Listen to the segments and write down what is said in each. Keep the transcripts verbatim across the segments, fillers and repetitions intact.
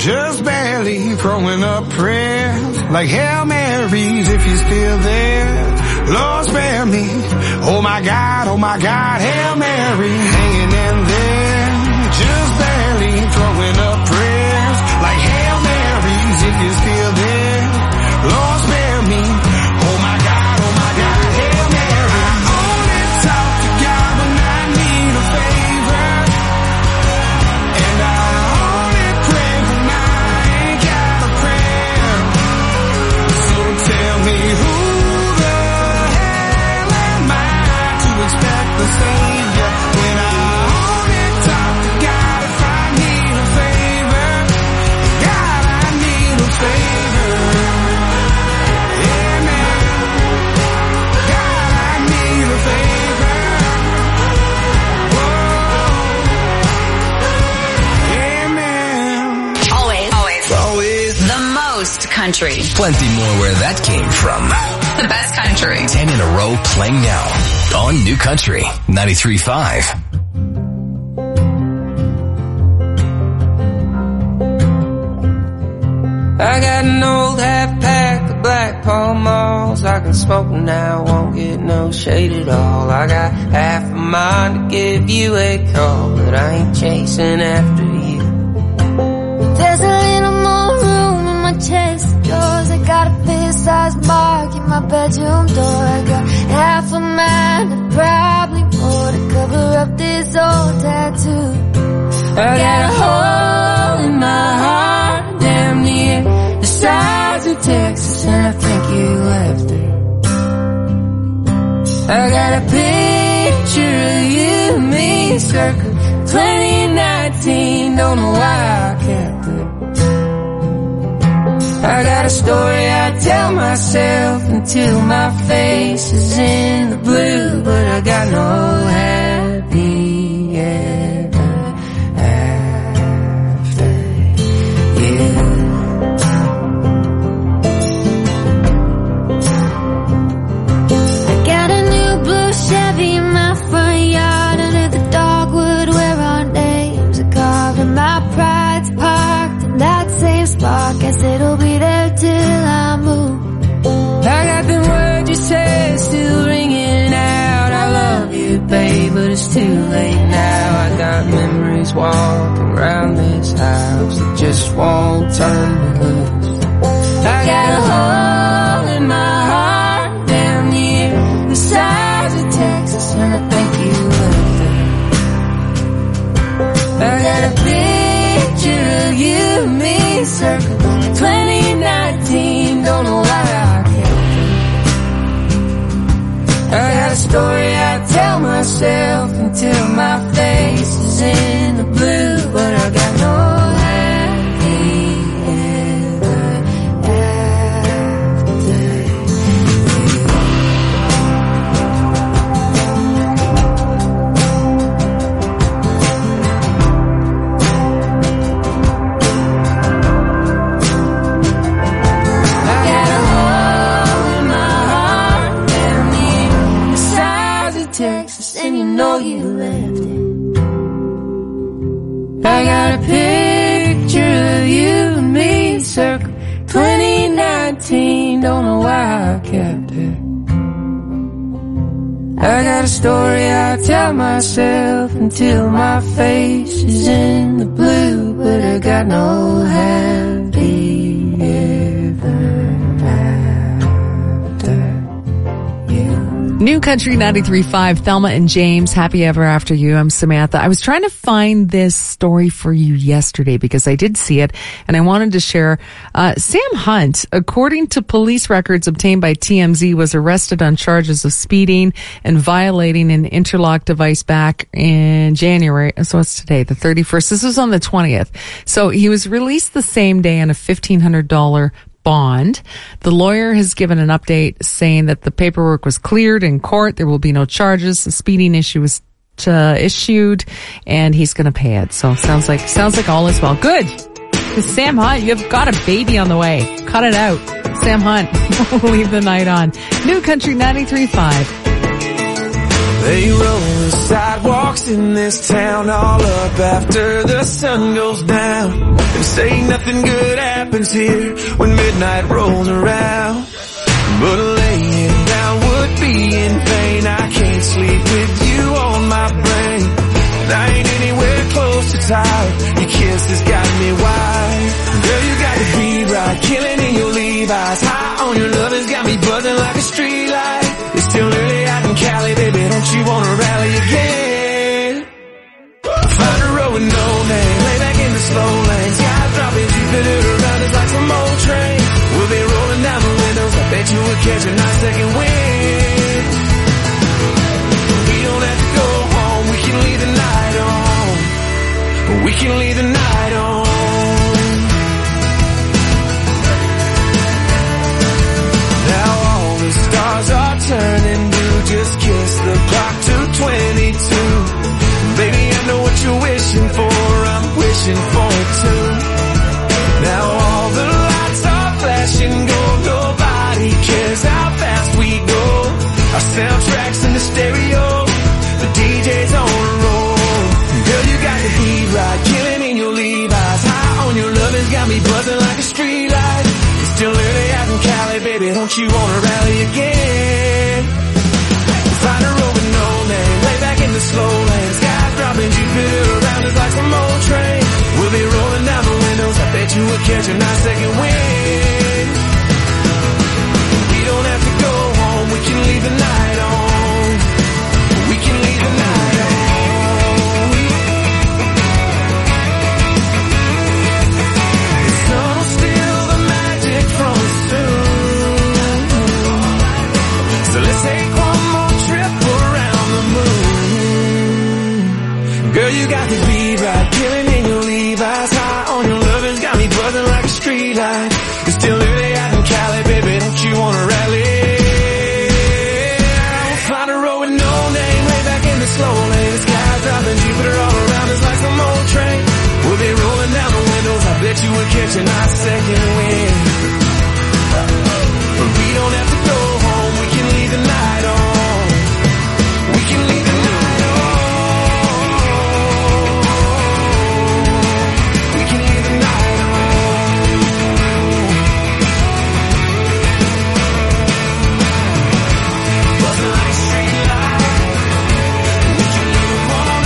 just barely throwing up prayers like Hail Marys if you're still there. Lord spare me, oh my God, oh my God, Hail Mary, hanging in there, just barely throwing up prayers like Hail Marys if you're still there. Lord spare me, oh my God, oh my God, Hail Mary. I only talk to God when I need a favor, and I only pray when I ain't got a prayer. So tell me who expect the Savior when I only talk to God if I need a favor. God, I need a favor. Amen. God, I need a favor. Whoa. Amen. Always, always, always the most country. Plenty more where that came from. The best country. Ten in a row playing now on New Country ninety-three point five. I got an old half pack of Black Pall Malls. I can smoke them now, won't get no shade at all. I got half a mind to give you a call, but I ain't chasing after you. There's a little more room in my chest of drawers. I got a fist-sized mark in my bedroom door. I got half a mind and probably more to cover up this old tattoo. I got a hole in my heart, damn near the size of Texas, and I think you left it. I got a picture of you and me circa twenty nineteen, don't know why I kept it. I got a story I tell myself until my face is in the blue, but I got no happy ever after you. I got a new blue Chevy in my front yard, under the dogwood where our names are carved, and my pride's parked in that same spot. Guess it'll be there till I move. I got the words you said still ringing out. I love you, babe, but it's too late now. I got memories walking around this house that just won't turn me loose. I got a hole in my heart down near the size of Texas, and I think you left it. I got a picture of you and me circa twenty nineteen, don't know why I kept it. I got a story I tell myself until my face is in the blue, but I got no happy ever after you. I got a hole in my heart down near the size of Texas, and you know you left it. I got a picture of you and me circa twenty nineteen, don't know why I kept it. I got a story I tell myself until my face is in the blue, but I got no happy ever after you. New Country ninety-three point five, Thelma and James, Happy Ever After You. I'm Samantha. I was trying to find this story for you yesterday because I did see it and I wanted to share. Uh, Sam Hunt, according to police records obtained by T M Z, was arrested on charges of speeding and violating an interlock device back in January. So it's today, the thirty-first. This was on the twentieth. So he was released the same day on a fifteen hundred dollars bond. The lawyer has given an update saying that the paperwork was cleared in court. There will be no charges. The speeding issue was uh, issued, and he's going to pay it. So sounds like sounds like all is well. Good. Sam Hunt, you've got a baby on the way. Cut it out. Sam Hunt, leave the night on. New Country ninety-three point five. They roll the sidewalks in this town all up after the sun goes down, and say nothing good happens here when midnight rolls around. But laying down would be in vain. I can't sleep with you on my brain, and I ain't anywhere close to tired. Your kiss has got me wired. Girl, you got the beat right, killing in your Levi's. High on your love has got me buzzing like a street light. It's still early out in Cali, baby, don't you wanna rally again? Find a road with no name, lay back in the slow lane. Sky dropping, Jupiter around us like some old train. We'll be rolling down the windows, I bet you will catch a nice second wind. We don't have to go home, we can leave the night on. We can leave the night on. Now all the stars are turning blue, just kiss the clock to twenty-two. Baby, I know what you're wishing for, I'm wishing for it too. Now all the lights are flashing gold, nobody cares how fast we go. Our soundtracks in the stereo, the D J's on a roll. Girl, you got the beat right, killing in your Levi's. High on your love has got me buzzing like a street light. It's still early out in Cali, baby, don't you wanna rally again? Find a road with no name, lay back in the slow lane. Sky dropping, Jupiter around us like some old train. We'll be rolling down the windows, I bet you will catch a nice second wind. We don't have to go home, we can leave the night on. We can leave the night on. The sun will steal the magic from us soon. So let's take one more trip around the moon. Girl, you got the beat right, killing in your Levi's. High on your love has got me buzzing like a street light. It's still early out in Cali, baby, don't you wanna rally? We'll find a road with no name, lay back in the slow lane. The sky dropping, Jupiter all around us like some old train. We'll be rolling down the windows, I bet you will catch a nice second wind. But we don't have to go home, we can leave the night on. We can leave the night on. We can leave the night on. Buzzing like a street light. We can leave them on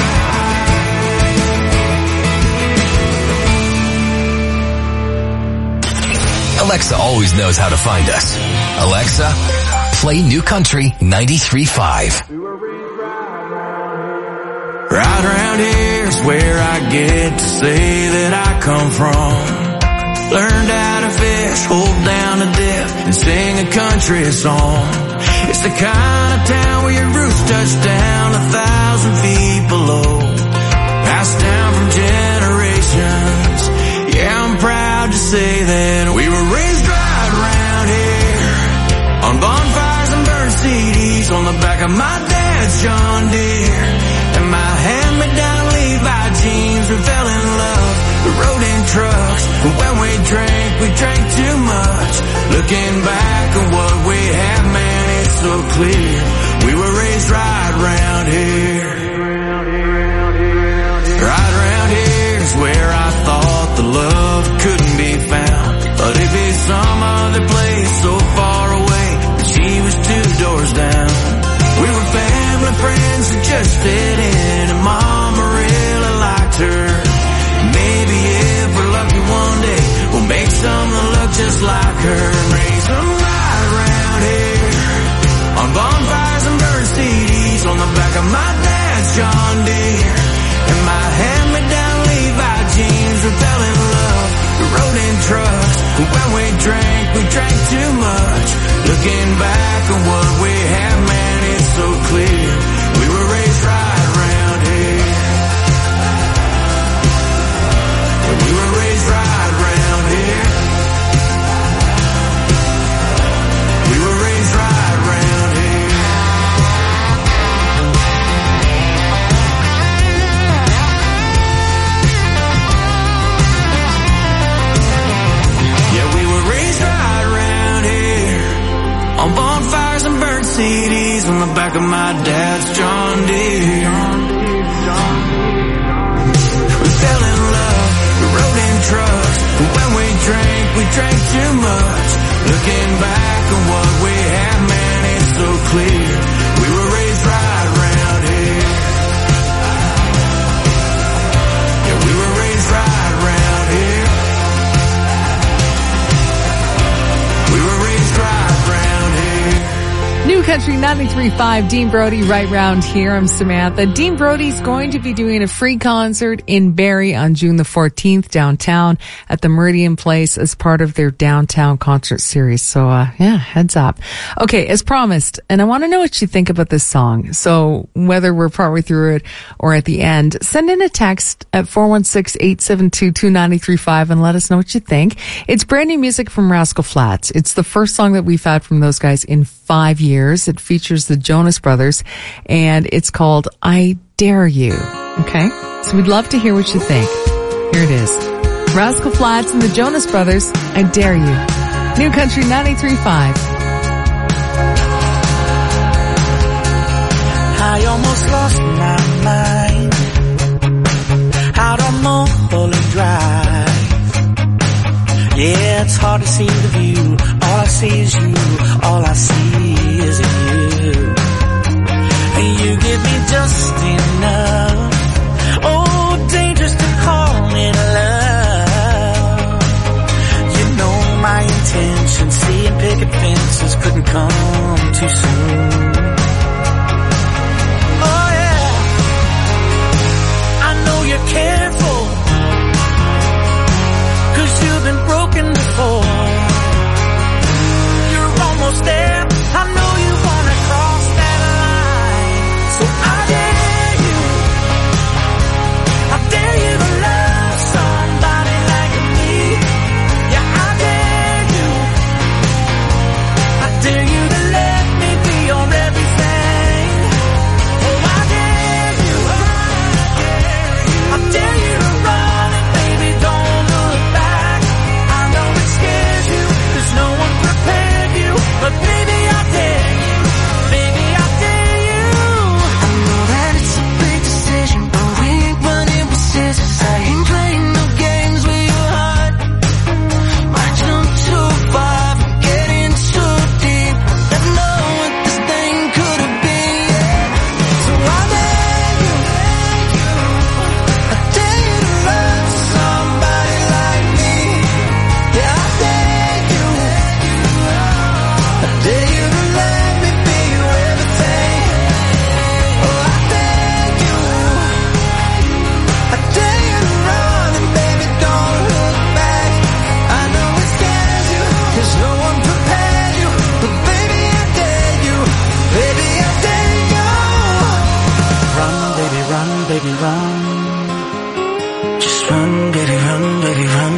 tonight. Alexa always knows how to find us. Alexa, play New Country ninety-three point five. Right around here's where I get to say that I come from. Learned how to fish, hold down a dip, and sing a country song. It's the kind of town where your roots touch down a thousand feet below. Passed down from generations. Yeah, I'm proud to say that we were raised right around here. On bonfires and burnt C Ds, on the back of my dad's John Deere. And my hand-me-down Levi jeans, we fell in love, we rode in trucks. But when we drank, we drank too much. Looking back at what we had, man, it's so clear. We were raised right around here. Right around here's where I thought the love couldn't be found. But it'd be some other place so far away, but she was two doors down. We were family friends that just fit in, and Mama really liked her. Maybe if we're lucky one day, we'll make some that look just like her and raise them right around here. On bonfires and burnt C Ds, on the back of my dad's John Deere. And my hand-me-down Levi jeans, we fell in love, we rode in trucks. But when we drank, we drank too much. Looking back on what we had, man, it's so clear. We were raised right around here. We were raised right around here. We were raised right around here. Yeah, we were raised right around here. On bonfires and burnt C Ds, on the back of my dad's John drank, we drank too much. Looking back on what we had, man, it's so clear. We were raised right around here. Yeah, we were raised right around here. We were raised right around here. New Country ninety-three point five, Dean Brody, right round here. I'm Samantha. Dean Brody's going to be doing a free concert in Barrie on June the fourteenth downtown at the Meridian Place as part of their downtown concert series. So, uh, yeah, heads up. Okay, as promised, and I want to know what you think about this song. So whether we're partway through it or at the end, send in a text at four one six, eight seven two, two nine three five and let us know what you think. It's brand new music from Rascal Flatts. It's the first song that we've had from those guys in five years. It features the Jonas Brothers, and it's called I Dare You. Okay? So we'd love to hear what you think. Here it is. Rascal Flatts and the Jonas Brothers, I Dare You. New Country ninety-three point five. I almost lost my mind out on Mulholland Drive. Yeah, it's hard to see the view. All I see is you. All I see is you. And you give me just enough. Oh, dangerous to call it love. You know my intention. Seeing picket fences couldn't come too soon. Oh yeah, I know you're careful, 'cause you've been broken before. You're almost there. I know you wanna cross that line. So I dare you. I dare you to love somebody like me. Yeah, I dare you. I dare you to let me be your everything. Oh, I dare you. I dare you to run and baby don't look back. I know it scares you, 'cause no one prepared you. But baby, I dare you. Baby, I dare you. I know that it's a big decision, but we ain't running with scissors. I ain't playing no games with your heart. Why jump too far, get in too deep? Never know what this thing could have been, yeah. So I dare you. I dare you to love somebody like me. Yeah, I dare you. I dare you to let me be your everything. Oh, I dare you. I dare you to run and baby don't look back. I know it scares you, 'cause no one prepared you. But baby, I dare you. Baby, I dare you. Run, baby, run, baby, run. Just run, baby, run, baby, run.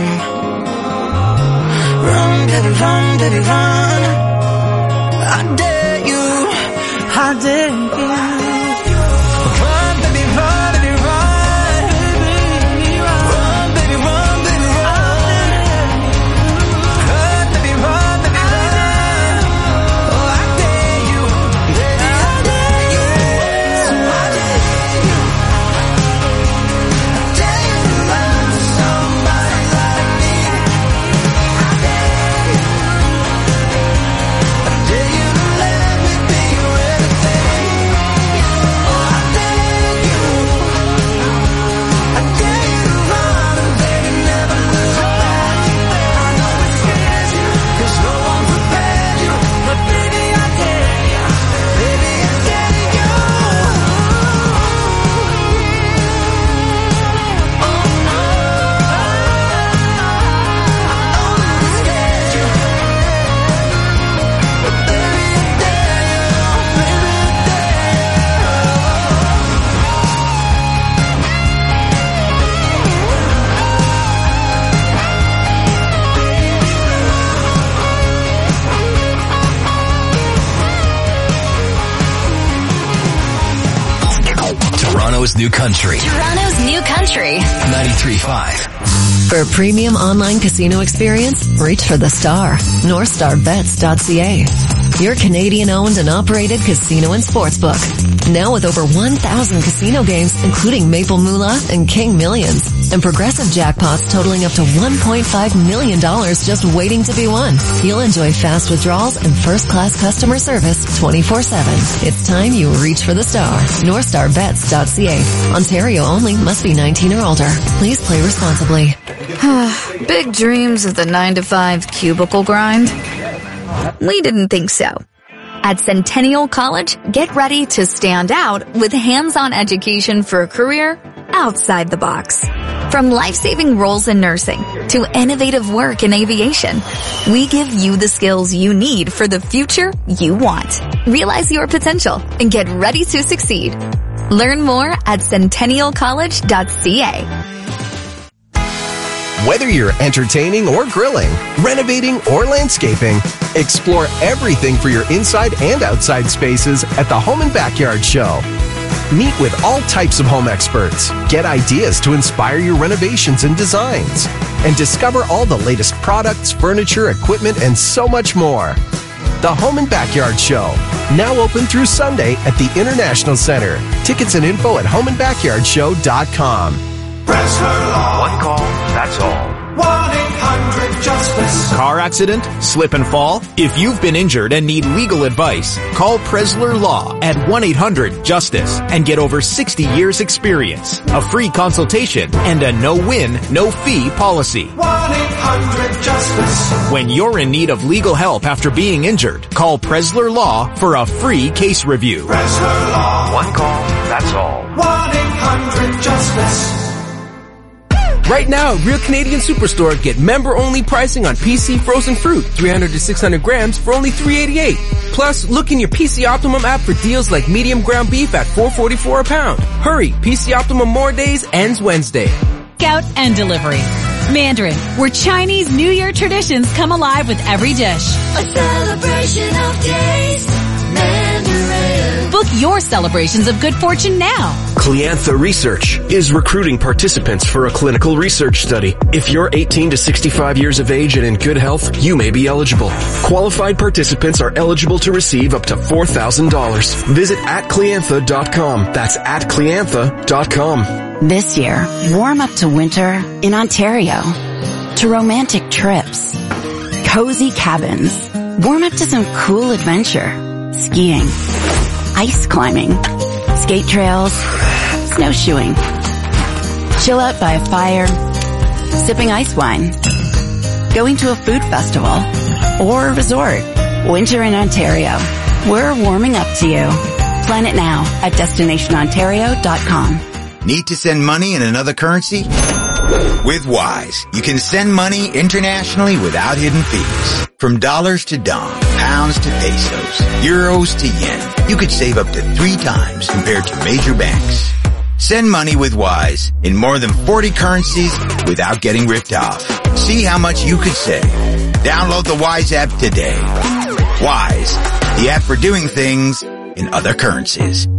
Run, baby, run, baby, run. I dare you. I dare you. Run, baby, run, baby, run. Run, baby, run, baby, run. Run, baby, run, baby, run. Oh, I dare you. Baby, I dare you. So I dare you. I dare you to love somebody like me. I dare you. I dare you to let me be your everything. Oh, I dare you. I dare you to run and baby never look back. I know it scares you, 'cause no one prepared you. But baby, I dare you. Baby, I dare you. Oh no. I know that it scares you. But baby, I dare you. Baby, I dare Toronto's New Country, Toronto's New Country. ninety-three point five. For a premium online casino experience, reach for the star. North Star Bets dot C A. your Canadian-owned and operated casino and sportsbook. Now with over one thousand casino games, including Maple Moolah and King Millions, and progressive jackpots totaling up to one point five million dollars just waiting to be won. You'll enjoy fast withdrawals and first-class customer service twenty-four seven. It's time you reach for the star. north star bets dot c a. Ontario only. Must be nineteen or older. Please play responsibly. Big dreams of the nine to five cubicle grind? We didn't think so. At Centennial College, get ready to stand out with hands-on education for a career outside the box. From life-saving roles in nursing to innovative work in aviation, we give you the skills you need for the future you want. Realize your potential and get ready to succeed. Learn more at centennial college dot c a. Whether you're entertaining or grilling, renovating or landscaping, explore everything for your inside and outside spaces at the Home and Backyard Show. Meet with all types of home experts, get ideas to inspire your renovations and designs, and discover all the latest products, furniture, equipment, and so much more. The Home and Backyard Show, now open through Sunday at the International Center. Tickets and info at home and backyard show dot com. Presler Law. One call, that's all. one eight hundred justice. Car accident? Slip and fall? If you've been injured and need legal advice, call Presler Law at one eight hundred justice and get over sixty years experience, a free consultation, and a no-win, no-fee policy. one eight hundred justice. When you're in need of legal help after being injured, call Presler Law for a free case review. Presler Law. One call, that's all. one eight hundred justice. Right now, Real Canadian Superstore, get member-only pricing on P C frozen fruit, three hundred to six hundred grams for only three eighty-eight. Plus, look in your P C Optimum app for deals like medium ground beef at four forty-four a pound. Hurry, P C Optimum More Days ends Wednesday. Out and delivery. Mandarin, where Chinese New Year traditions come alive with every dish. A celebration of taste. Mandarin. Book your celebrations of good fortune now. Cliantha Research is recruiting participants for a clinical research study. If you're eighteen to sixty-five years of age and in good health, you may be eligible. Qualified participants are eligible to receive up to four thousand dollars. Visit at cliantha dot com. That's at cliantha dot com. This year, warm up to winter in Ontario. To romantic trips. Cozy cabins. Warm up to some cool adventure. Skiing. Ice climbing. Skate trails. Snowshoeing. Chill out by a fire. Sipping ice wine. Going to a food festival. Or a resort. Winter in Ontario. We're warming up to you. Plan it now at destination ontario dot com. Need to send money in another currency? With Wise, you can send money internationally without hidden fees. From dollars to dong, pounds to pesos, euros to yen, you could save up to three times compared to major banks. Send money with Wise in more than forty currencies without getting ripped off. See how much you could save. Download the Wise app today. Wise, the app for doing things in other currencies.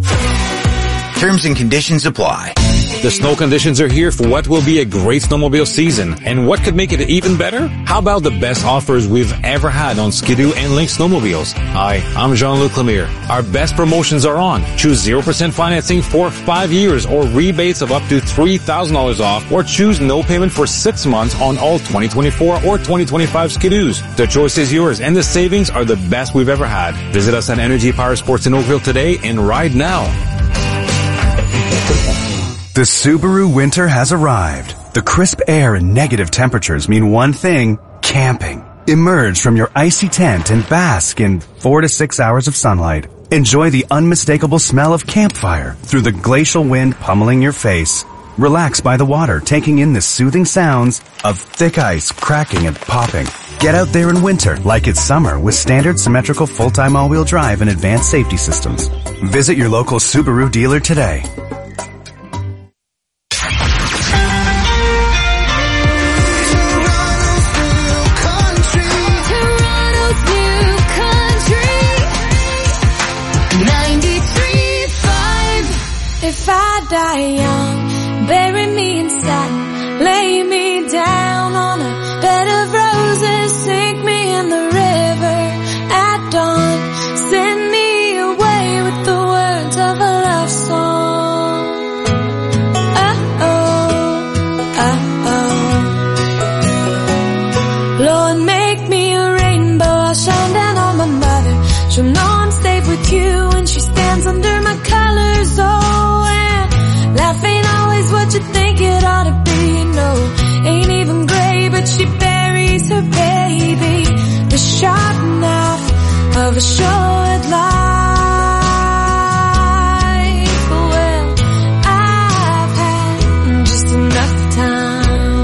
Terms and conditions apply. The snow conditions are here for what will be a great snowmobile season. And what could make it even better? How about the best offers we've ever had on Ski-Doo and Lynx snowmobiles? Hi, I'm Jean-Luc Lemire. Our best promotions are on. Choose zero percent financing for five years or rebates of up to three thousand dollars off, or choose no payment for six months on all twenty twenty-four or twenty twenty-five Ski-Doos. The choice is yours and the savings are the best we've ever had. Visit us at Energy Power Sports in Oakville today and ride now. The Subaru winter has arrived. The crisp air and negative temperatures mean one thing: camping. Emerge from your icy tent and bask in four to six hours of sunlight. Enjoy the unmistakable smell of campfire through the glacial wind pummeling your face. Relax by the water, taking in the soothing sounds of thick ice cracking and popping. Get out there in winter like it's summer with standard symmetrical full-time all-wheel drive and advanced safety systems. Visit your local Subaru dealer today. If I die young, bury me in satin, lay me down on a bed of roses, sink me in the river at dawn. She'll know I'm safe with you when she stands under my colors. Oh, and life ain't always what you think it ought to be. No, ain't even gray, but she buries her baby. The sharp knife of a short life. Well, I've had just enough time.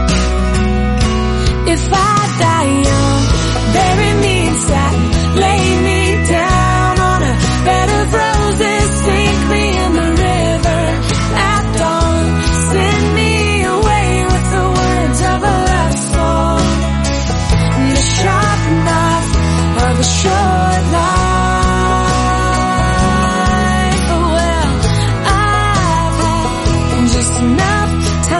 If I die young, bury me in satin, lay me down on a bed of roses, sink me in the river at dawn, send me away with the words of a love song. The sharp knife of a short life. Well, I've had just enough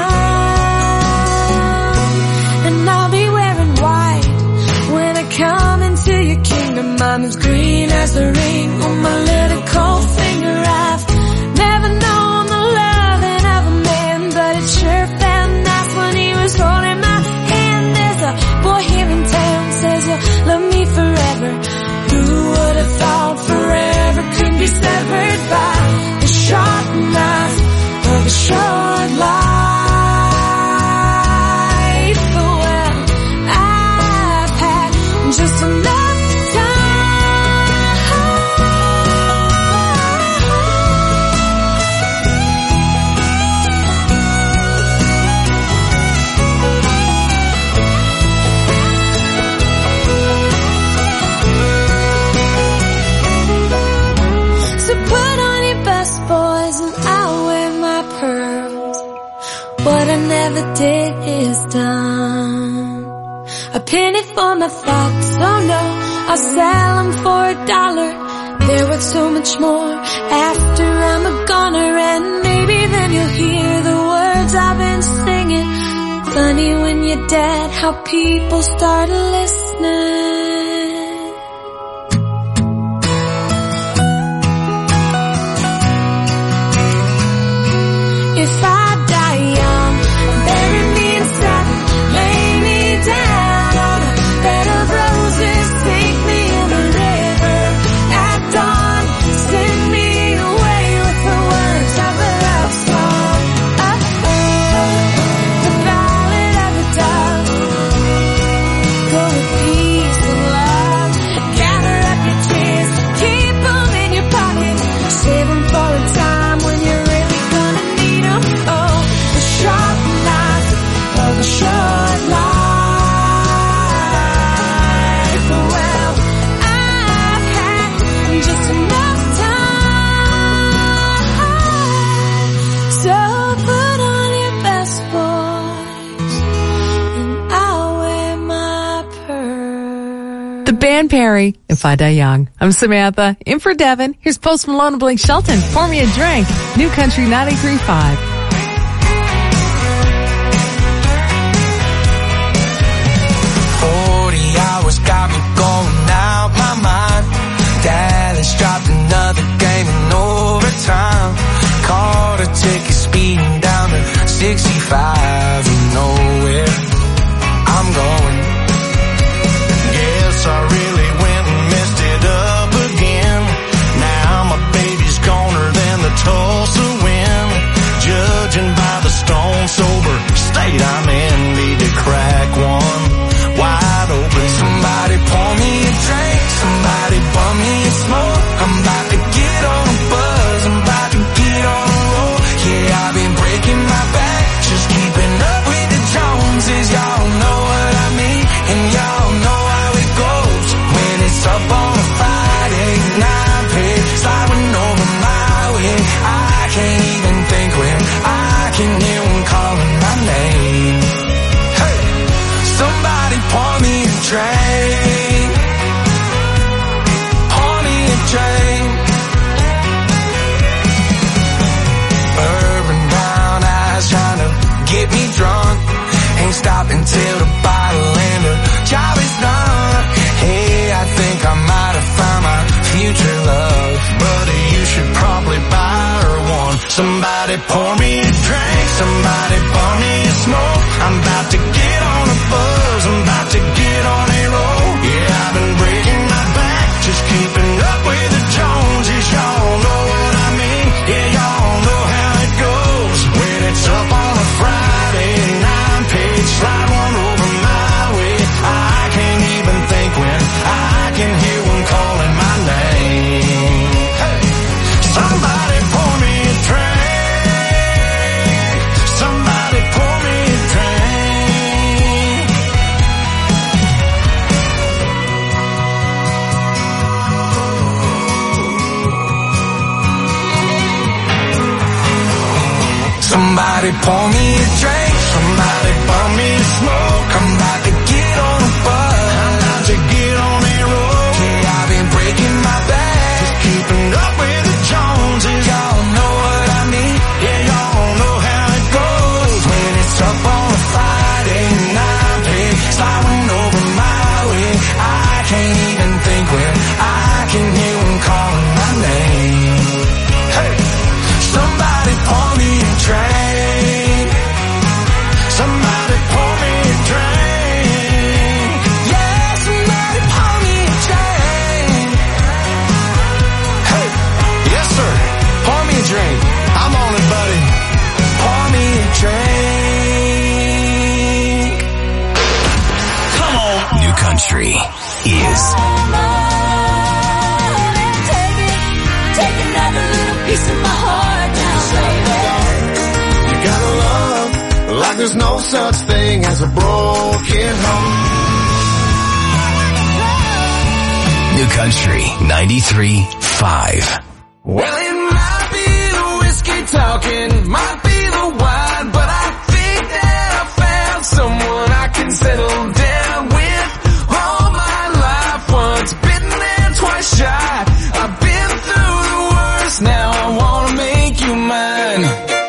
time, and I'll be wearing white when I come into your kingdom. I'm as green as the ring on my little cold finger. I've never known the loving of a man, but it sure felt nice when he was holding my hand. There's a boy here in town says you'll love me forever. Who would have thought forever could be severed by the sharp knife of a short life? Well, I've had just enough So put on your best boys and I'll wear my pearls. What I never did is done. A penny for my thoughts, oh no, I'll sell them for a dollar. They're worth so much more after I'm a goner. And maybe then you'll hear the words I've been singing. Funny when you're dead how people start listening. If I die young, bury me in satin, lay me down on a bed of roses, sink me in the river at dawn, send me away with the words of a love song. Oh, oh, the ballad of the dove. Go with peace and love, gather up your tears, keep them in your pocket, save them for a time when you're really gonna need them. Oh, the sharp knife of a short life. Well, I've had just enough time. So put on your best boys and I'll wear my pearl. The band Perry, If I Die Young. I'm Samantha, in for Devin. Here's Post Malone and Blake Shelton. Pour me a drink. New Country ninety-three point five. Forty hours got me going out my mind. Dallas dropped another game in overtime. Caught a ticket speeding down to sixty-five. You know where I'm going. Yes, I really went and messed it up again. Now my baby's goner than the Tulsa wind. Judging by the stone sober state I'm in, need to crack one wide open. Somebody pour me a drink, somebody bum me a smoke. I'm about to get on a buzz, I'm about to get on a roll. Yeah, I've been breaking my back, just keeping up with the Joneses. Y'all know what I mean, and y'all know how it goes. When it's up on a Friday night, pig sliding over my way. I can't even think when I can hear one calling my name. Hey, somebody pour me a drink, pour me a drink. Urban brown eyes trying to get me drunk. Ain't stopping till the bottle and the job is done. Hey, I think I might have found my future love, but you should probably buy her one. Somebody pour me a drink, somebody pour me a smoke. I'm about to get on a buzz, I'm about to get on a roll. Yeah, I've been breaking my back, just keeping Somebody pour me a drink, somebody pour me a smoke. I'm about to get on the bus, I'm about to get on that road. Yeah, I've been breaking my back, just keeping up with the Joneses. Y'all know what I mean, yeah, y'all know how it goes. When it's up on a Friday night, babe, sliding over my way, I can't even think where I can hear him calling my name. Hey, somebody pour me a drink, somebody pour me a drink. Yeah, somebody pour me a drink. Hey, yes sir, pour me a drink. I'm on it, buddy. Pour me a drink. Come on. New Country is Take another little piece of my heart now, baby. You gotta love like there's no such thing as a broken home. New Country ninety-three point five. Well, it might be the whiskey talking, might be the wine, but I think that I found someone I can settle down with. All my life, once bitten and twice shy. I've been through the worst, now I wanna make you mine.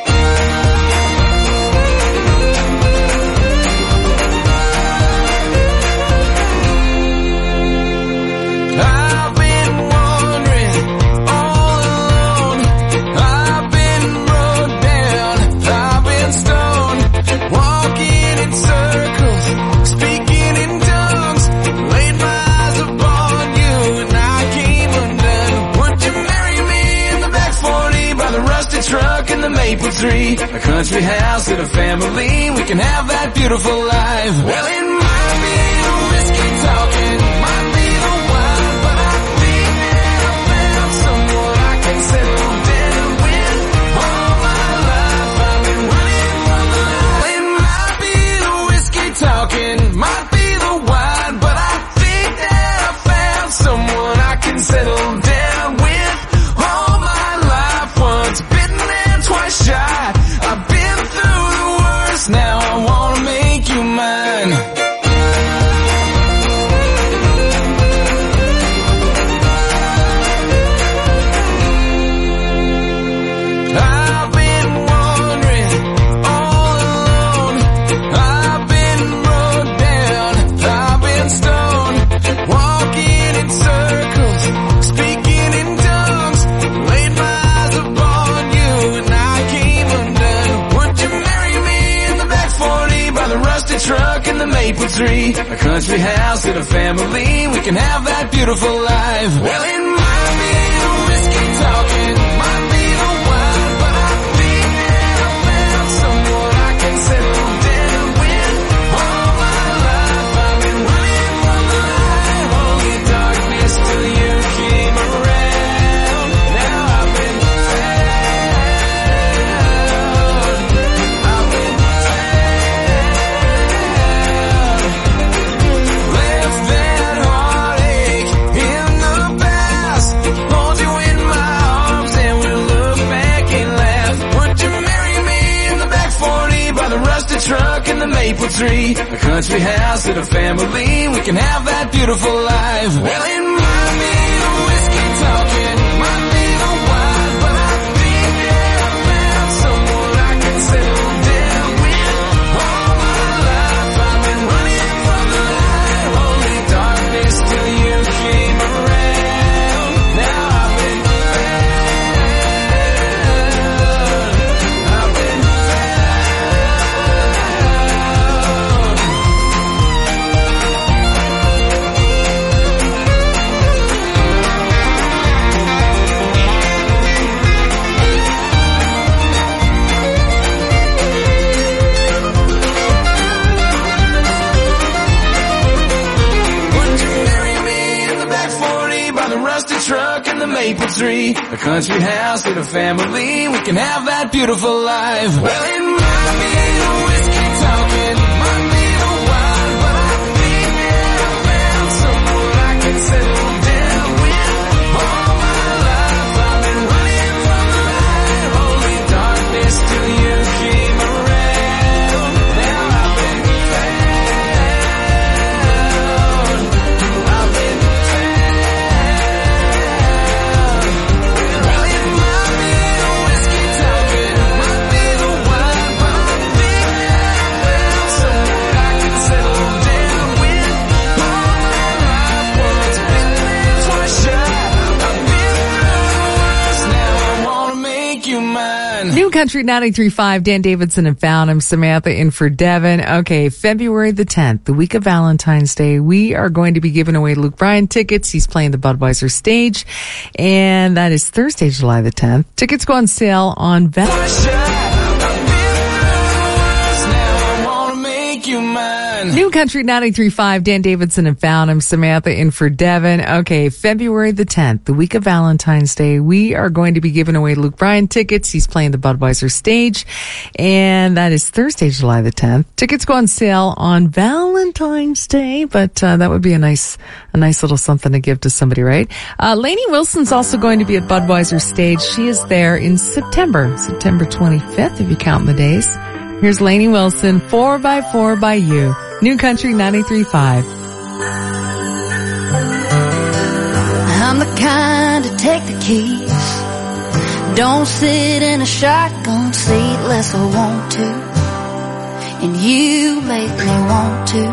I've been wandering all alone. I've been rode down, I've been stoned, walking in circles, speaking in tongues, laid my eyes upon you and I came undone. Would you marry me in the back forty by the rusty truck and the maple tree? A country house and a family, we can have that beautiful life. Well, it might be the whiskey talking, might be the wine, but I think that I found someone I can settle down with. All my life I've been running from the light. It might be the whiskey talking, might be the wine, but I think that I found someone I can settle down with. All my life, once bitten and twice shy. I've been through the worst, now I wanna make you mine. I've been wandering all alone. I've been rode down, I've been stoned, walking in circles, speaking in tongues, laid my eyes upon you and I came undone. Would you marry me in the back forty by the rusty truck and the maple tree? A country house and a family, we can have that beautiful life. Well, it might be the whiskey talking, might be the wine, but I think that I found someone I can settle down with. All my life I've been running from the light, only darkness till you came around. Now I've been found, I've been found. Left that heartache in the past, hold you in my arms and we'll look back and laugh. Would you marry me in the back forty by the rusty truck and the maple tree? A country house and a family, we can have that beautiful life. Well, it might be the whiskey talking, might be the wine, but I think that I found someone I can settle down with. All my life I've been running from the light, only darkness till you came around. Now I've been found, I've been Would you marry me in the back forty by the rusty truck and the maple tree? A country house and a family, we can have that beautiful life. Well, it might be the whiskey talking, might be the wine, but I think that I found someone I can settle down with. All my life I've been running from the light, only darkness till you came around. Country ninety-three point five, Dan Davidson and Found. I'm Samantha in for Devin. Okay, February the tenth, the week of Valentine's Day, we are going to be giving away Luke Bryan tickets. He's playing the Budweiser stage, and that is Thursday, July the tenth. Tickets go on sale on Valentine's New Country ninety-three point five, Dan Davidson and Found. I'm Samantha in for Devin. Okay, February the tenth, the week of Valentine's Day, we are going to be giving away Luke Bryan tickets. He's playing the Budweiser stage, and that is Thursday, July the tenth. Tickets go on sale on Valentine's Day, but uh, that would be a nice, a nice little something to give to somebody, right? Uh, Lainey Wilson's also going to be at Budweiser stage. She is there in September, September twenty-fifth, if you count the days. Here's Lainey Wilson, four by four by You. New Country ninety-three point five. I'm the kind to take the keys. Don't sit in a shotgun seat unless I want to. And you make me want to.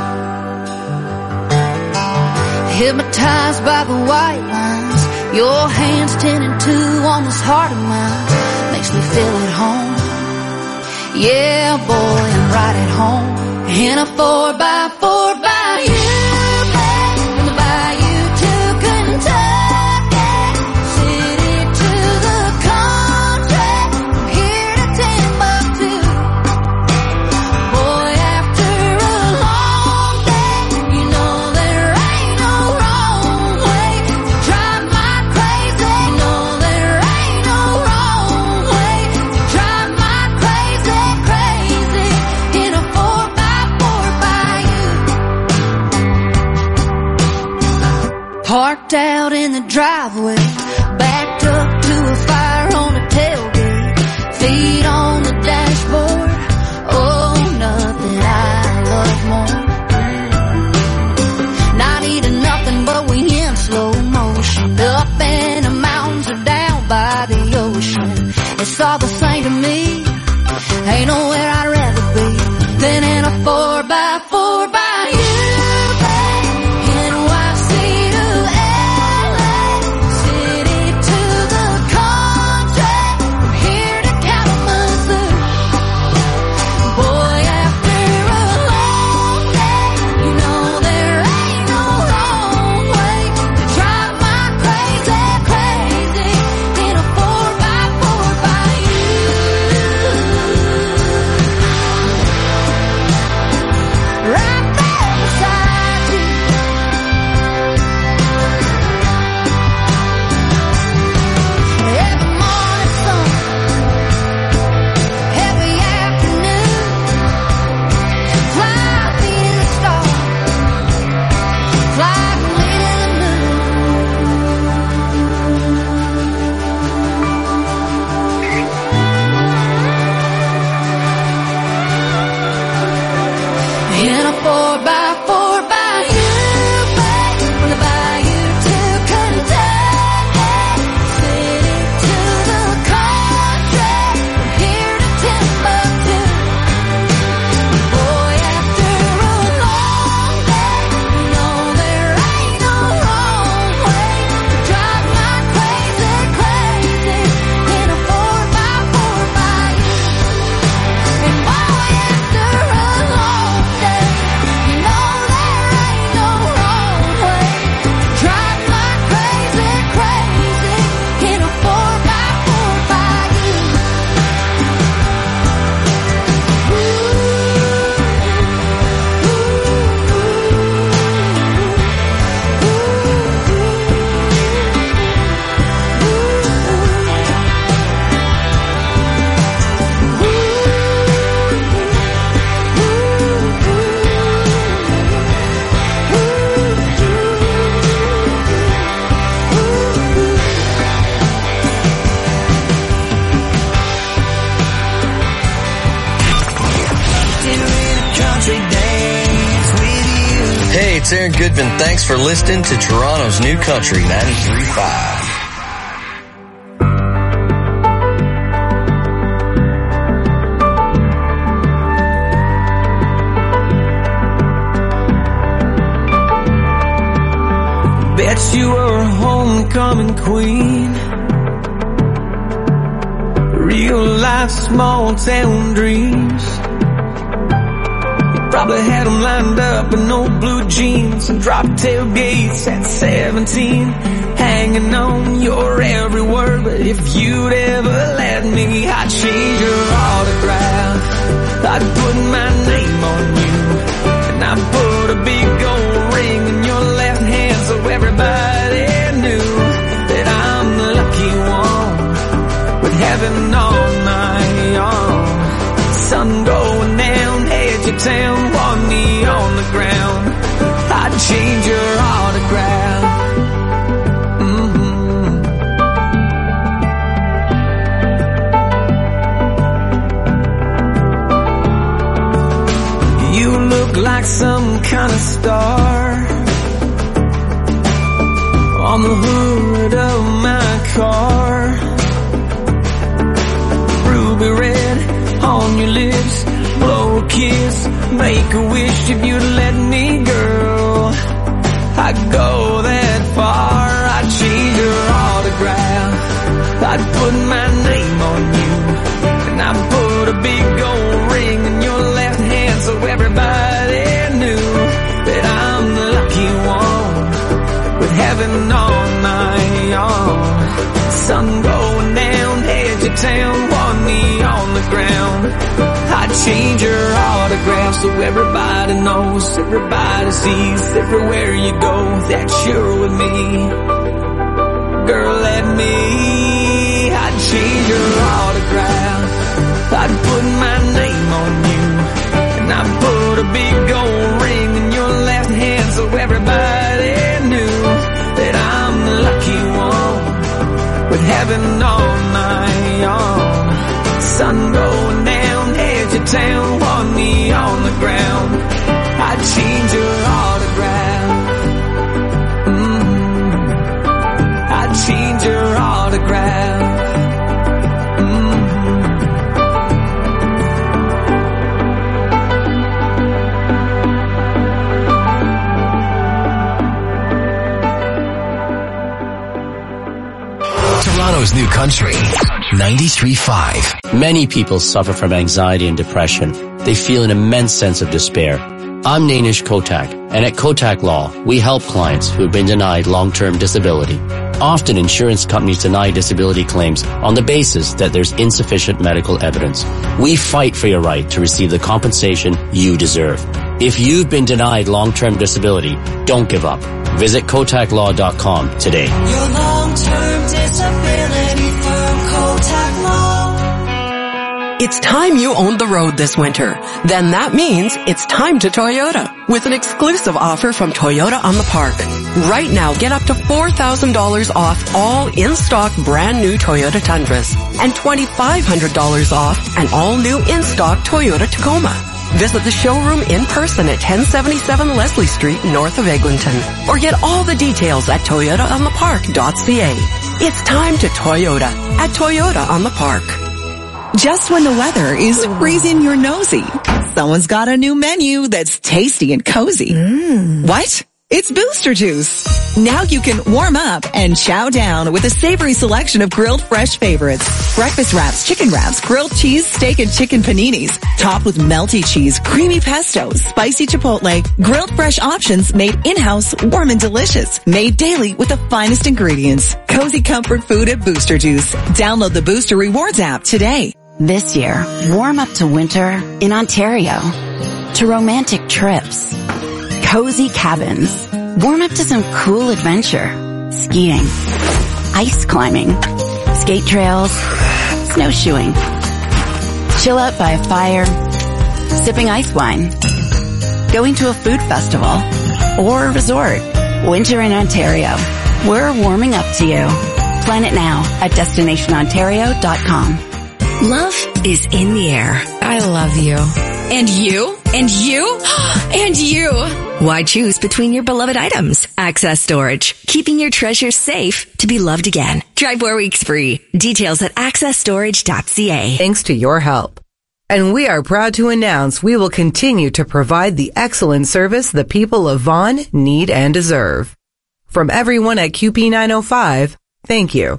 Hypnotized by the white lines. Your hands ten and two on this heart of mine. Makes me feel at home. Yeah, boy, I'm right at home. In a four by four by you, babe, from the bayou to Kentucky, city to the country, from here to Timbuktu. Boy, after a long day, you know there ain't no wrong way to drive my crazy. You know there ain't no wrong way to drive my crazy, crazy. In a four by parked out in the driveway, backed up to a fire on the tailgate, feet on the dashboard. Oh, nothing I love more. Not eating nothing but we in slow motion, up in the mountains or down by the ocean. It's all the same to me. Ain't nowhere I'd rather be than in a four by four by you. It's Aaron Goodman. Thanks for listening to Toronto's New Country ninety-three point five. Bet you were a homecoming queen. real life small town dreams. You probably had them lined up in old blue jeans and drop tailgates at seventeen, hanging on your every word. But if you'd ever let me, I'd change your autograph. I'd put my name on you, and I'd put a big gold ring in your left hand so everybody knew that I'm the lucky one with heaven on my arm. Sun going down, edge of town, want me on the ground. I'd change your autograph. Like some kind of star on the hood of my car. Ruby red on your lips, blow a kiss, make a wish. If you'd let me, girl, I'd go that far. I'd change your autograph. I'd put my name on you, and I'd put a big gold ring in your left hand so everybody knew that I'm the lucky one with heaven on my arm. Sun going down, edge of town, want me on the ground. I'd change your autograph so everybody knows, everybody sees, everywhere you go, that you're with me. Girl, let me, I'd change your autograph. I'd put my name on you, and I'd put a big gold ring in your left hand so everybody knew that I'm the lucky one with heaven on my arm. Sun going down, edge of town, want me on the ground. I'd change your autograph. Mm-hmm. I'd change your autograph. Toronto's New Country, ninety-three point five. Many people suffer from anxiety and depression. They feel an immense sense of despair. I'm Nainish Kotak, and at Kotak Law, we help clients who have been denied long-term disability. Often insurance companies deny disability claims on the basis that there's insufficient medical evidence. We fight for your right to receive the compensation you deserve. If you've been denied long-term disability, don't give up. Visit kotak law dot com today. Your long-term disability firm, Kotak Law. It's time you owned the road this winter. Then that means it's time to Toyota with an exclusive offer from Toyota on the Park. Right now, get up to four thousand dollars off all in-stock brand new Toyota Tundras and twenty-five hundred dollars off an all-new in-stock Toyota Tacoma. Visit the showroom in person at ten seventy-seven Leslie Street, north of Eglinton, or get all the details at toyota on the park dot c a. It's time to Toyota at Toyota on the Park. Just when the weather is freezing your nosy, someone's got a new menu that's tasty and cozy. Mm. What? It's Booster Juice. Now you can warm up and chow down with a savory selection of grilled fresh favorites. Breakfast wraps, chicken wraps, grilled cheese, steak and chicken paninis, topped with melty cheese, creamy pesto, spicy chipotle, grilled fresh options made in-house, warm and delicious, made daily with the finest ingredients. Cozy comfort food at Booster Juice. Download the Booster Rewards app today. This year, warm up to winter in Ontario, to romantic trips, cozy cabins, warm up to some cool adventure, skiing, ice climbing, skate trails, snowshoeing, chill out by a fire, sipping ice wine, going to a food festival, or a resort. Winter in Ontario. We're warming up to you. Plan it now at destination ontario dot com. Love is in the air. I love you. And you? And you? And you? Why choose between your beloved items? Access Storage. Keeping your treasures safe to be loved again. Try four weeks free. Details at access storage dot c a. Thanks to your help. And we are proud to announce we will continue to provide the excellent service the people of Vaughan need and deserve. From everyone at Q P nine oh five, thank you.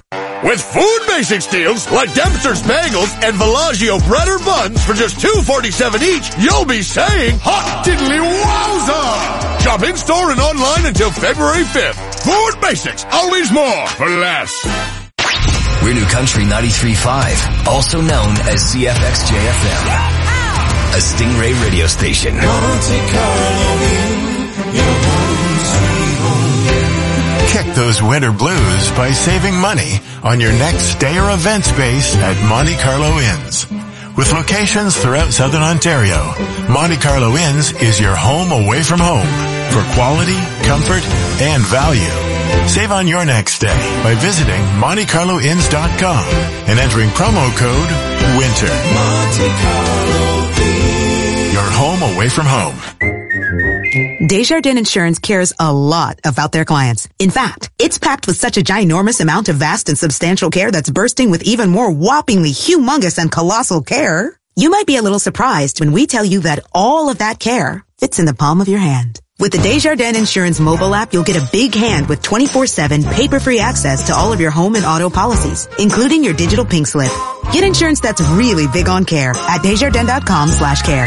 With Food Basics deals like Dempster's Bagels and Villaggio Bread or Buns for just two dollars and forty-seven cents each, you'll be saying, hot diddly wowza! Shop in-store and online until February fifth. Food Basics, always more for less. We're New Country ninety-three point five, also known as C F X J F M. A Stingray radio station. Monte Carlo Inn, your home sweet home. Kick those winter blues by saving money on your next stay or event space at Monte Carlo Inns. With locations throughout Southern Ontario, Monte Carlo Inns is your home away from home for quality, comfort, and value. Save on your next stay by visiting Monte Carlo Inns dot com and entering promo code WINTER. Monte Carlo Inns. Your home away from home. Desjardins Insurance cares a lot about their clients. In fact, it's packed with such a ginormous amount of vast and substantial care that's bursting with even more whoppingly humongous and colossal care. You might be a little surprised when we tell you that all of that care fits in the palm of your hand. With the Desjardins Insurance mobile app, you'll get a big hand with twenty-four seven paper-free access to all of your home and auto policies, including your digital pink slip. Get insurance that's really big on care at Desjardins dot com slash care.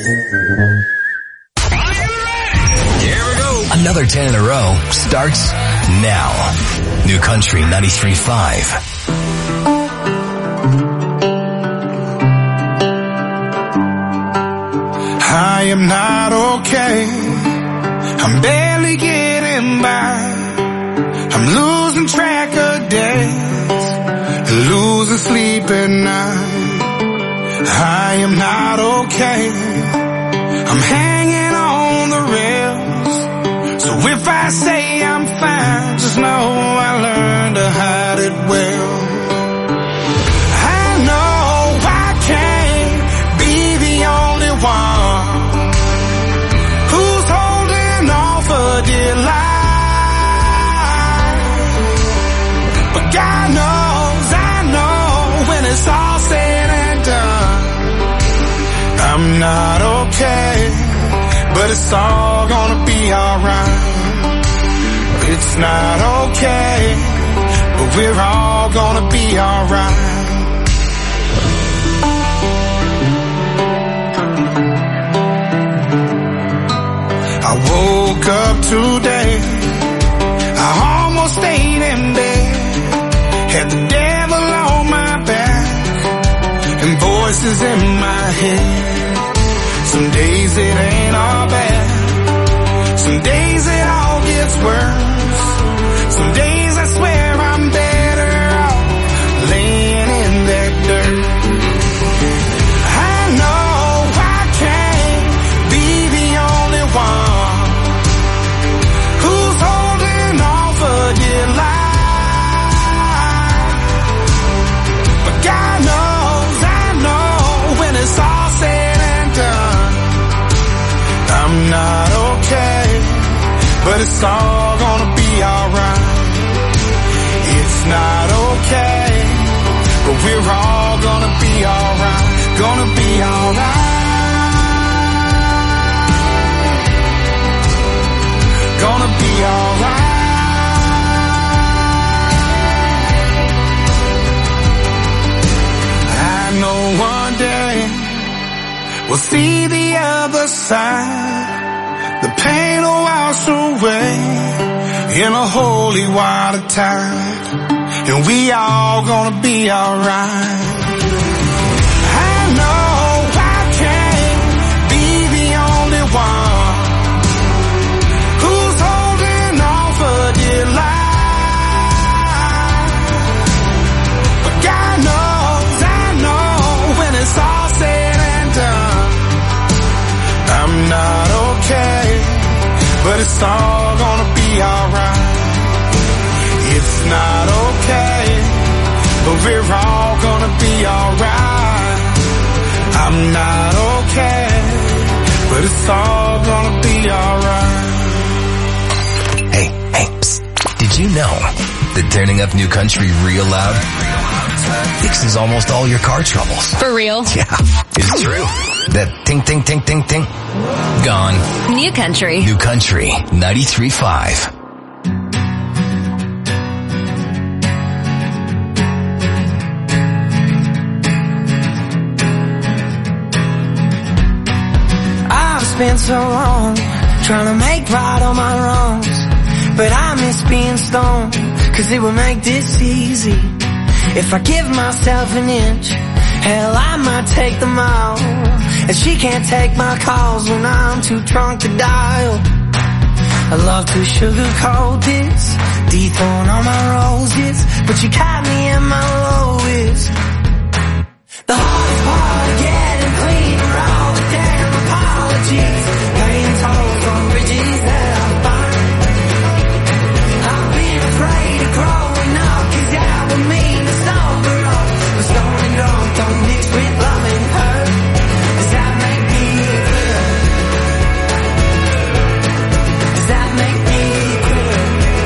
Another ten in a row starts now. New Country ninety-three point five. I am not okay. I'm barely getting by. I'm losing track of days, losing sleep at night. I am not okay. I'm hanging on the rails. So if I say I'm fine, just know I learned to hide it well. I know I can't be the only one who's holding on for dear life. But God knows, I know when it's all said and done, I'm not okay. But it's all gonna be alright. It's not okay, but we're all gonna be alright. I woke up today, I almost stayed in bed, had the devil on my back, and voices in my head. Some days it ain't all bad, some days it all gets worse, some days I swear I'm better off laying in that dirt. I know I can't be the only one who's holding on for dear life, but God knows, I know when it's all said and done, I'm not okay, but it's all gonna be alright. It's not okay, but we're all gonna be alright, gonna be alright, gonna be alright. I know one day we'll see the other side, the pain will wash away in a holy water tide, and we all gonna be alright. I know I can't be the only one who's holding on for dear life, but God knows, I know when it's all said and done, I'm not okay, but it's all gonna be alright. It's not okay, but we're all gonna be alright. I'm not okay, but it's all gonna be alright. Hey, hey, psst. Did you know that turning up New Country real loud fixes almost all your car troubles? For real? Yeah, it's true. That ting, ting, ting, ting, ting, gone. New Country. New Country ninety-three point five. spent so long trying to make right all my wrongs, but I miss being stoned, cause it would make this easy. If I give myself an inch, hell, I might take the mile. And she can't take my calls when I'm too drunk to dial. I love to sugarcoat this, dethrone all my roses, but you caught me at my lowest. The hardest part of getting clean are all the damn apologies, paying tolls on bridges that I find. I've been afraid of growing up, cause that would mean to sober up. But stone and drunk don't mix with love and hurt. Does that make me clear? Does that make me clear?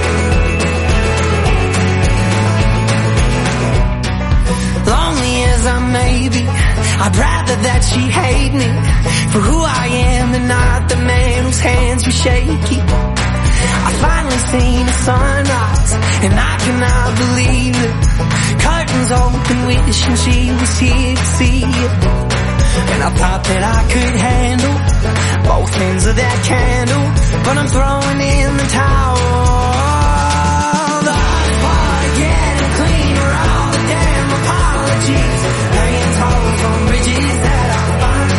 Lonely as I may be, I'd rather that she hate me for who I am and not the man whose hands were shaky. I finally seen the sunrise and I cannot believe it. Curtains open, wishing she was here to see it. And I thought that I could handle both ends of that candle, but I'm throwing in the towel. The hard part of getting clean are all the damn apologies, paying tolls on bridges that I find.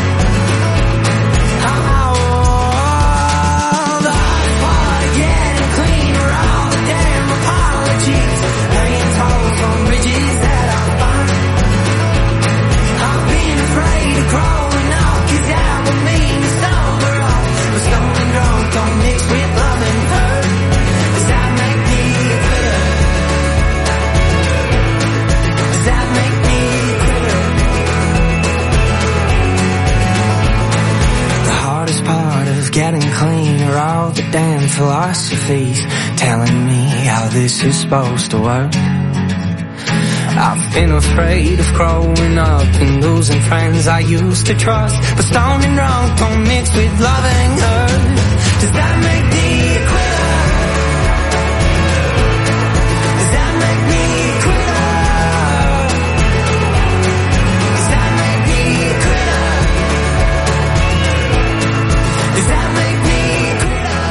Oh, the hard part of getting clean are all the damn apologies, paying tolls on bridges that I find. I've been afraid of growing up, cause that would mean to sober up. But stone and drunk don't mix with love and hurt. Does that make me clear? Does that make me clear? The hardest part of getting clean are all the damn philosophies telling me how this is supposed to work. I've been afraid of growing up and losing friends I used to trust, but stone and drunk don't mix with loving her. Does that make me a quitter? Does that make me a quitter? Does that make me a quitter? Does that make me a quitter?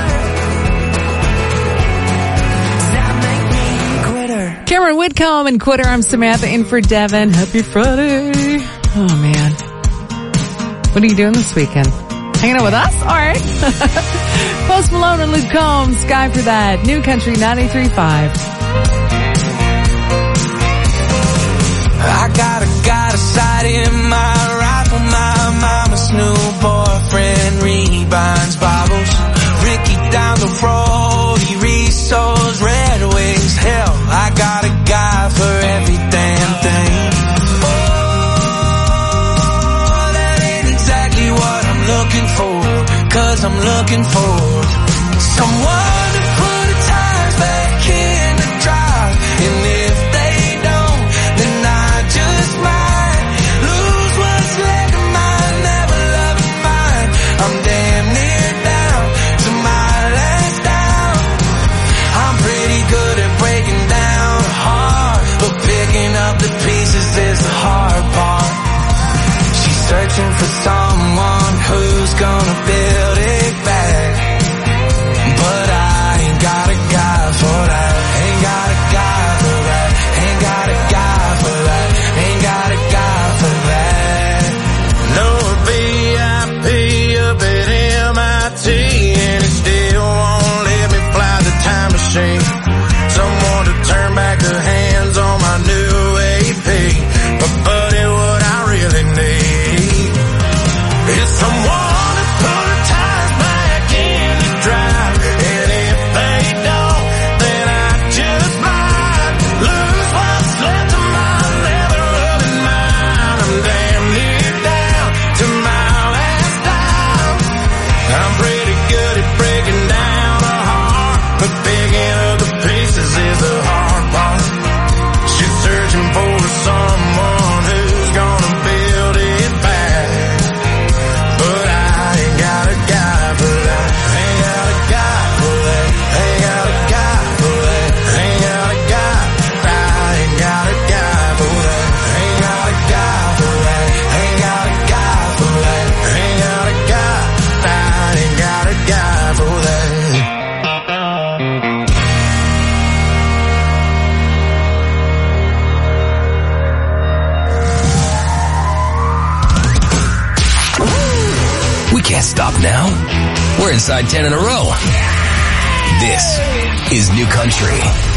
Does that make me a quitter? Cameron Whitcomb and Quitter. I'm Samantha in for Devin. Happy Friday. Oh, man. What are you doing this weekend? Hanging out with us? All right. Post Malone and Luke Combs. Sky for that. New Country ninety-three point five. I got a, got a sight in my rifle. My mama's new boyfriend rebinds bottles. Ricky down the road, he resows Red Wings. Hell, I got a guy for every damn thing. Oh, that ain't exactly what I'm looking for, cause I'm looking for someone to put the tires back in the drive. And if they don't, then I just might lose what's left of mine. Never loving mine. I'm damn near down to my last down. I'm pretty good at breaking down a heart, but picking up the pieces is the hard part. She's searching for someone who's gonna build it back, but I inside ten in a row. This is New Country.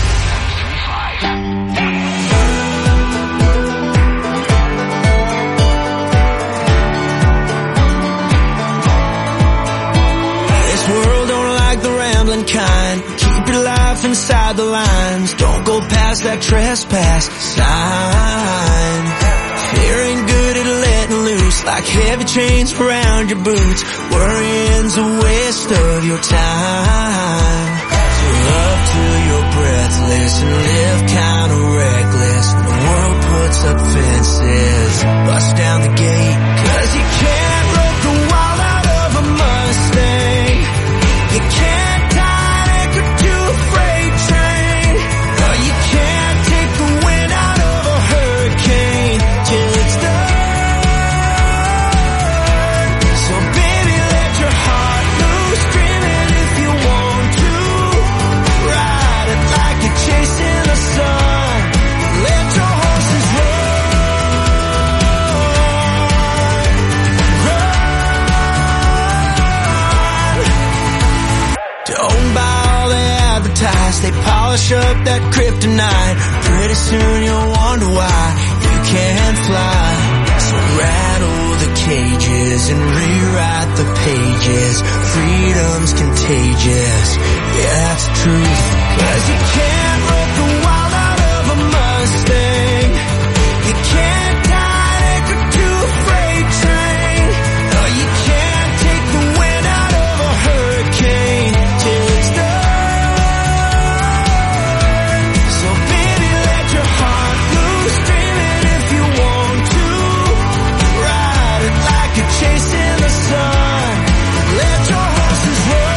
This world don't like the rambling kind. Keep your life inside the lines. Don't go past that trespass sign. Fear ain't good at letting loose, like heavy chains around your boots. Worrying's a waste of your time. So love till you're breathless and live kinda reckless. When the world puts up fences, bust down the gate. Cause you can't rope the wild out of a Mustang. You can't tie an anchor to a freight train. Or you can't take the wind out of a hurricane till it's done. So baby, let your heart loose, dream it if you want to. Ride it like you're chasing the sun. Let your horses run. Run. Don't buy all they advertise. They polish up that kryptonite. Pretty soon you'll wonder why you can't fly. So rattle the cages and rewrite the pages. Freedom's contagious, yeah, that's the truth. Cause you can't rope the wild out of a Mustang. You can't tie an anchor to a freight train. Or you can't take the wind out of a hurricane till it's done. So baby, let your heart loose, dream it if you want to. Ride it like you're chasing the sun. Let your horses run.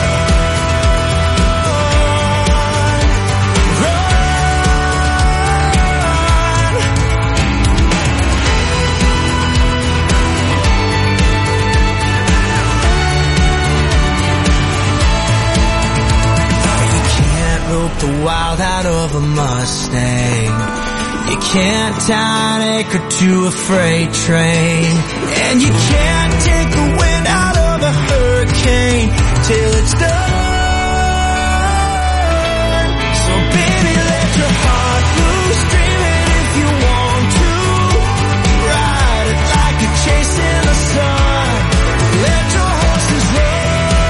You can't rope the wild out of a Mustang. You can't tie an anchor to a freight train. And you can't take the wind out of a hurricane till it's done. So baby, let your heart loose, dream it if you want to. Ride it like you're chasing the sun. Let your horses run.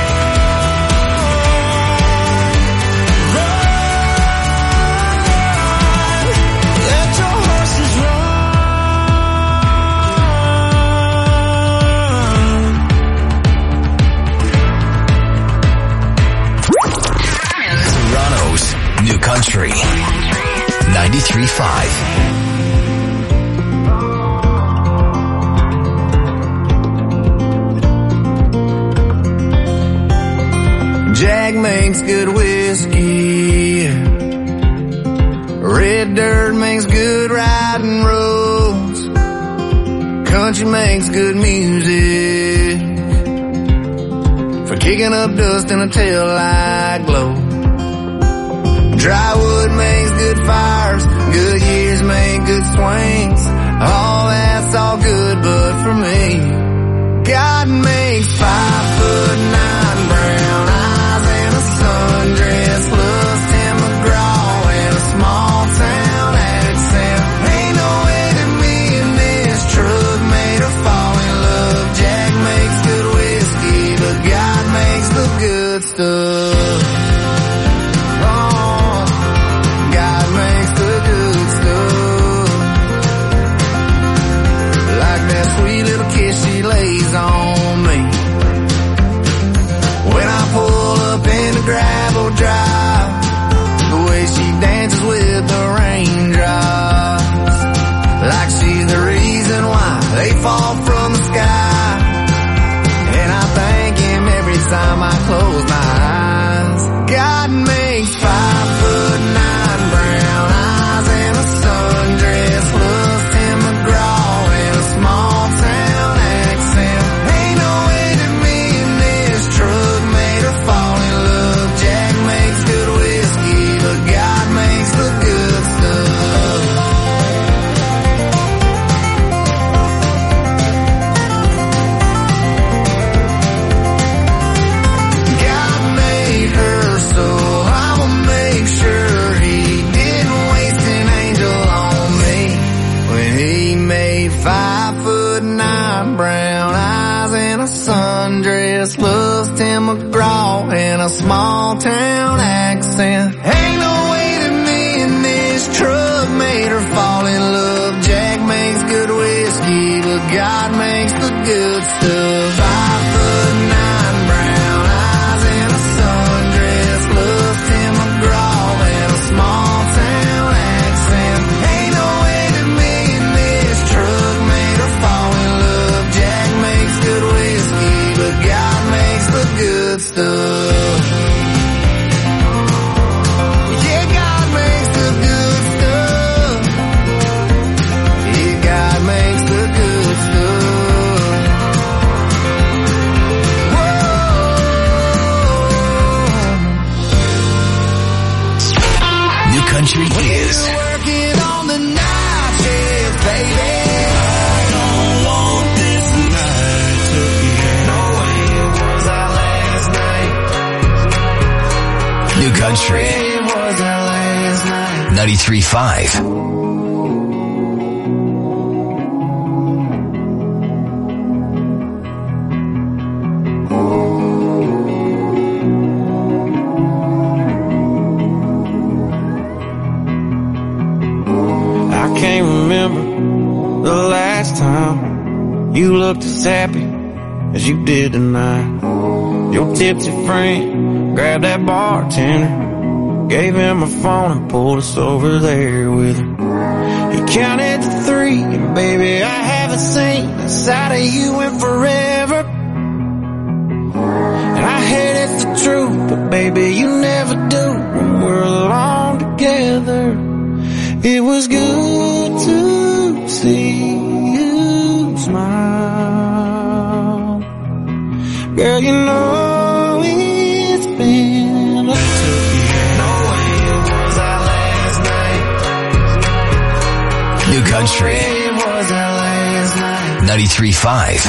Let your horses run. Toronto's New Country. ninety-three point five. Jack makes good whiskey. Red dirt makes good riding roads. Country makes good music for kicking up dust in a taillight glow. Dry wood makes good fires. Good years make good swings. All that's all good, but for me, God makes five foot nine brown eyes and a sundress, loves Tim McGraw and a small town accent. Ain't no way that me and this truck made her fall in love. Jack makes good whiskey, but God makes the good stuff. Oh, God makes the good stuff. Like that sweet little kiss she lays on me. a small town accent. Ain't no way that me and this truck made her fall in love. Jack makes good whiskey, but God makes the good stuff. Five foot nine, brown eyes and a sundress, loves Tim McGraw and a small town accent. Ain't no way that me and this truck made her fall in love. Jack makes good whiskey, but God makes the good stuff. Yeah, God makes the good stuff. Yeah, God makes the good stuff. Whoa. New country is Working on the night shift, baby. I don't want this night to end. No way it was our last night. New country. No way it was our last night. ninety-three point five. I can't remember the last time you looked as happy as you did tonight. Your tipsy friend grabbed that bartender, gave him a phone and pulled us over there with her. He counted to three, and baby, I haven't seen the side of you in forever. And I hate it's the truth, but baby, you never do when we're alone together. It was good to see you smile. Girl, you know it's been a tough year. No way it was our last night. New country. No way it was our last night. ninety-three point five.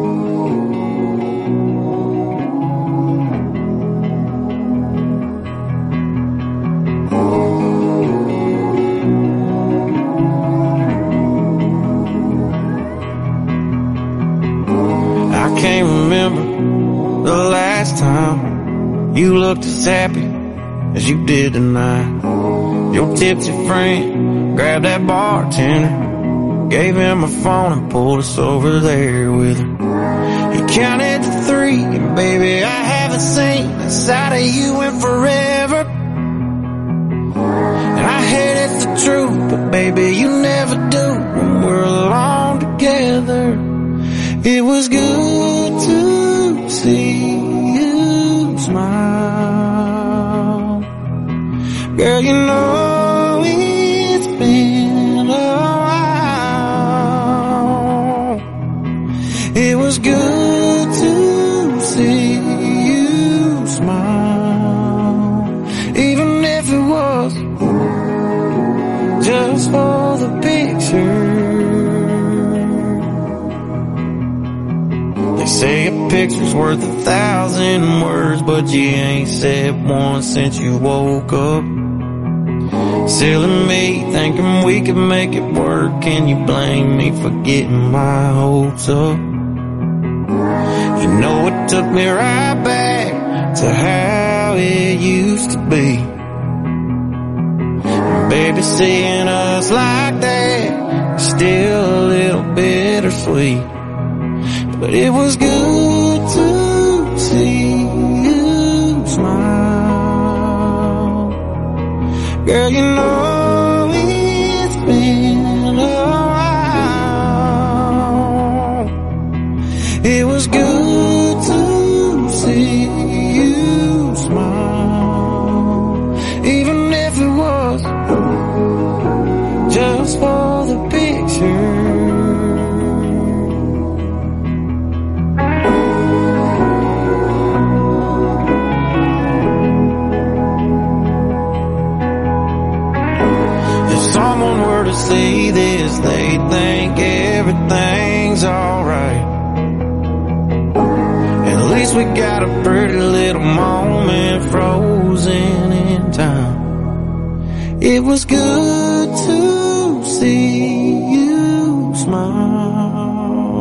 I can't remember the last time you looked as happy as you did tonight. Your tipsy friend grabbed that bartender, gave him a phone and pulled us over there with her. He counted to three, and baby, I haven't seen the side of you in forever. And I hate it's the truth, but baby, you never do when we're alone together. It was good to see you smile. Girl, you know it's been a while. It was good to see you smile. Even if it was just for the picture. They say a picture's worth a thousand words, but you ain't said one since you woke up. Silly me, thinking we could make it work. Can you blame me for getting my hopes up? You know it took me right back to how it used to be. And baby, seeing us like that is still a little bittersweet. But it was good to see you smile. Girl, you know it's been a while. It was good to see you smile. Even if it was just for the picture. Someone were to see this, they'd think everything's alright. At least we got a pretty little moment frozen in time. It was good to see you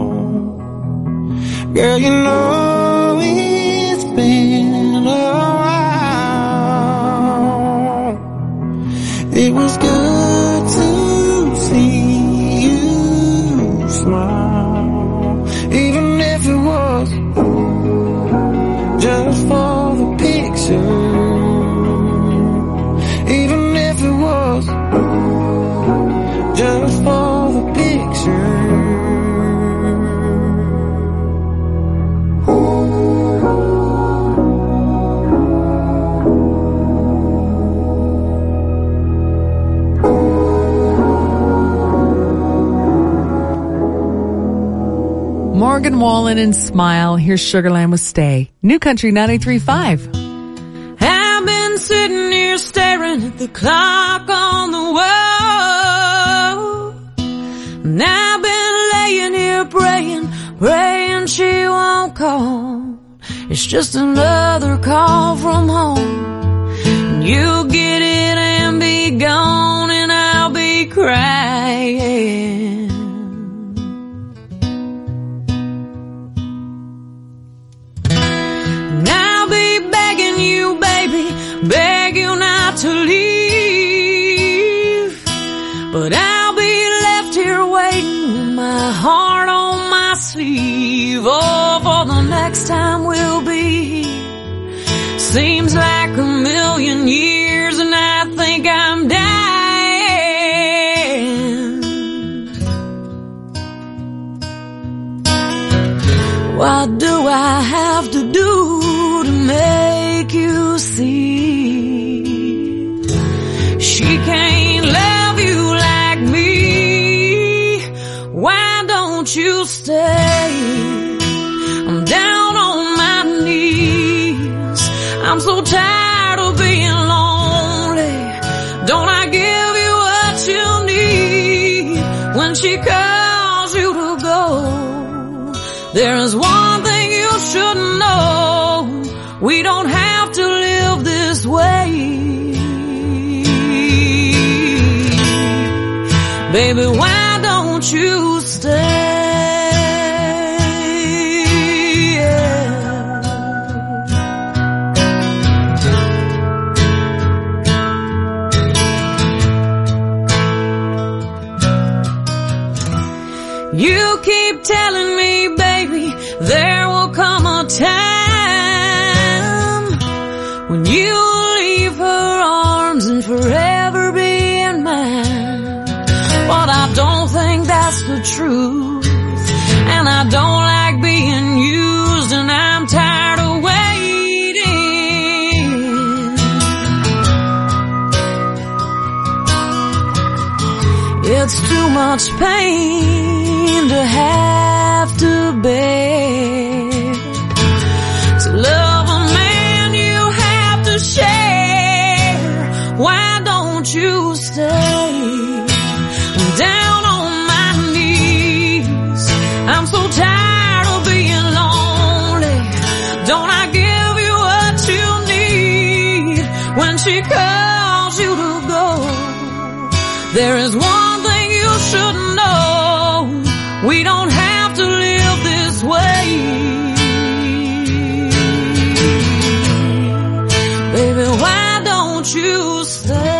smile. Girl, you know it's been a while. Morgan Wallen and Smile. Here's Sugarland with Stay. New Country ninety-three point five. I've been sitting here staring at the clock on the wall. And I've been laying here praying, praying she won't call. It's just another call from home. And you'll get it and be gone, and I'll be crying. And I'll be begging you, baby, beg you not to leave. But I'll be left here waiting with my heart on my sleeve. Oh, for the next time we'll be here. Seems like a million years, and I think I'm dying. What do I have to do to make you see? She can't love you like me. Why don't you stay? I'm down on my knees. I'm so tired of being lonely. Don't I give you what you need when she calls you to go? There is one thing you should know. We don't have to live this way. Baby, why don't you stay? You keep telling me, baby, there will come a time when you'll leave her arms and forever be in mine. But I don't think that's the truth, and I don't like being used, and I'm tired of waiting. It's too much pain to have to bear. To love a man you have to share. Why don't you stay? I'm down on my knees. I'm so tired of being lonely. Don't I give you what you need when she calls you to go? There is one thing you should know. We don't have to live this way. Baby, why don't you stay?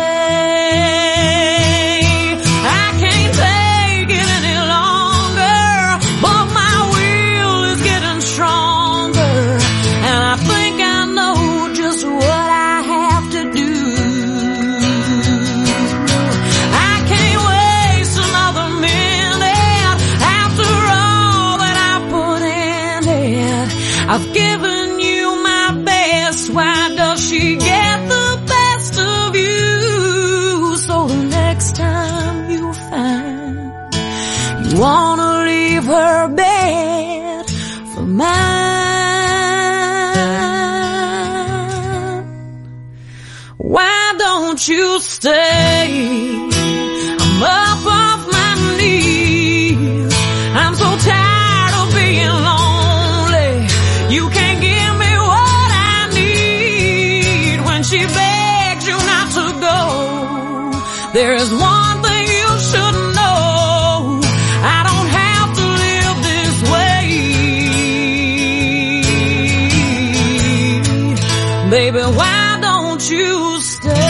I can't take it any longer, but my will is getting stronger, and I think I know just what I have to do. I can't waste another minute after all that I put in it. I've given you my best. Why does she get the best of you? So the next time you find you wanna leave her bed for mine, why don't you stay? I'm up off my knees. I'm so tired of being lonely. You can't give me what I need when she begs you not to go. There is one thing you should know. I don't have to live this way. Baby, why don't you stay?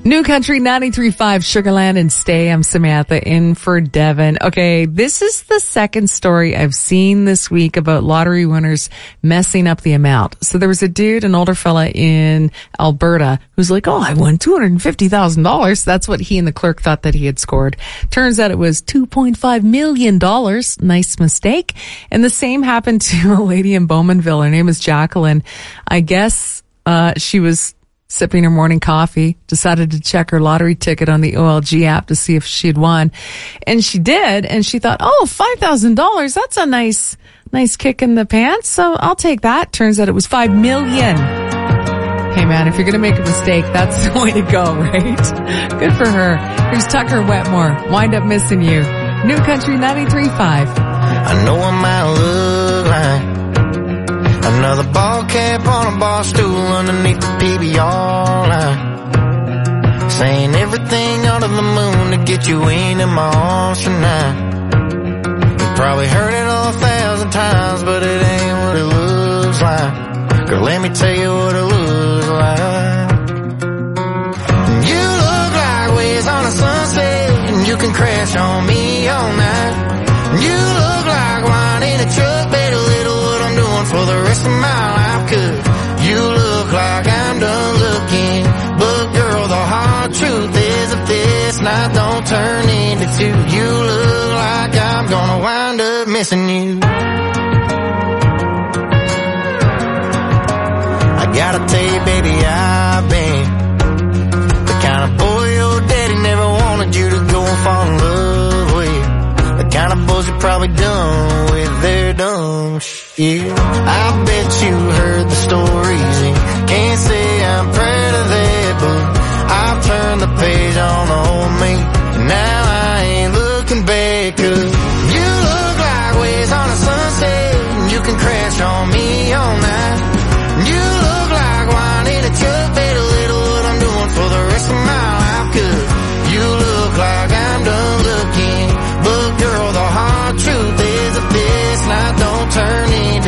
New Country ninety-three point five Sugarland and Stay. I'm Samantha in for Devin. Okay, this is the second story I've seen this week about lottery winners messing up the amount. So there was a dude, an older fella in Alberta, who's like, oh, I won two hundred fifty thousand dollars. That's what he and the clerk thought that he had scored. Turns out it was two point five million dollars. Nice mistake. And the same happened to a lady in Bowmanville. Her name is Jacqueline. I guess uh she was sipping her morning coffee, decided to check her lottery ticket on the O L G app to see if she'd won. And she did, and she thought, oh, five thousand dollars, that's a nice, nice kick in the pants, so I'll take that. Turns out it was five million dollars. Hey man, if you're gonna make a mistake, that's the way to go, right? Good for her. Here's Tucker Wetmore, Wind Up Missing You. New Country ninety-three point five. I know I might look like another ball cap on a bar stool underneath the P B R line, saying everything under the moon to get you into my arms tonight. You probably heard it all a thousand times, but it ain't what it looks like. Girl, let me tell you what it looks like. You look like waves on a sunset, and you can crash on me all night. You look like wine in a truck, better little what I'm doing for the rest of my life. Cause you look like I'm done looking, but girl, the hard truth is if this night don't turn into two, you look like I'm gonna wind up missing you. I gotta tell you, baby, I've been the kind of boy your daddy never wanted you to go and fall in love with. The kind of boys you're probably done with their dumb shit. I bet you heard the story